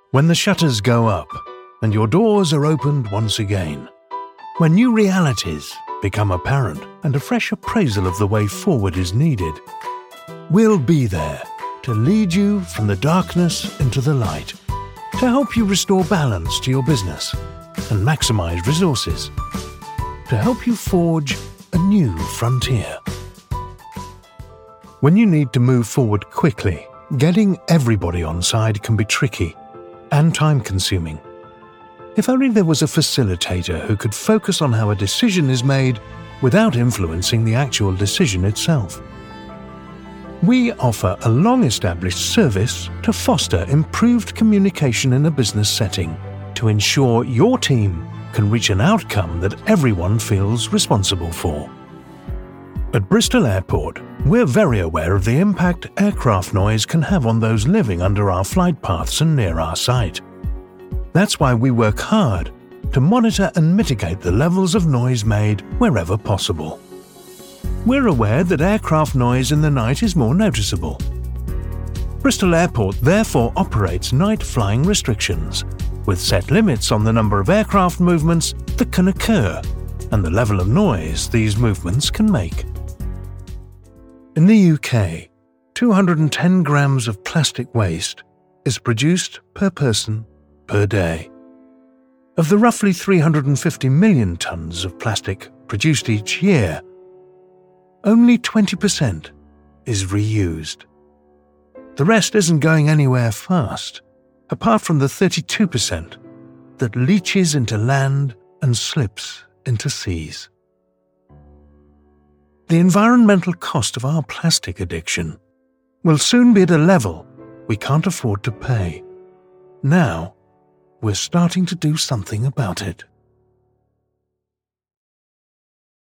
When the shutters go up and your doors are opened once again, when new realities become apparent and a fresh appraisal of the way forward is needed, we'll be there to lead you from the darkness into the light, to help you restore balance to your business and maximize resources, to help you forge a new frontier. When you need to move forward quickly, getting everybody on side can be tricky and time-consuming. If only there was a facilitator who could focus on how a decision is made without influencing the actual decision itself. We offer a long-established service to foster improved communication in a business setting to ensure your team can reach an outcome that everyone feels responsible for. At Bristol Airport, we're very aware of the impact aircraft noise can have on those living under our flight paths and near our site. That's why we work hard to monitor and mitigate the levels of noise made wherever possible. We're aware that aircraft noise in the night is more noticeable. Bristol Airport therefore operates night flying restrictions, with set limits on the number of aircraft movements that can occur and the level of noise these movements can make. In the UK, 210 grams of plastic waste is produced per person per day. Of the roughly 350 million tonnes of plastic produced each year, only 20% is reused. The rest isn't going anywhere fast, apart from the 32% that leaches into land and slips into seas. The environmental cost of our plastic addiction will soon be at a level we can't afford to pay. Now, we're starting to do something about it.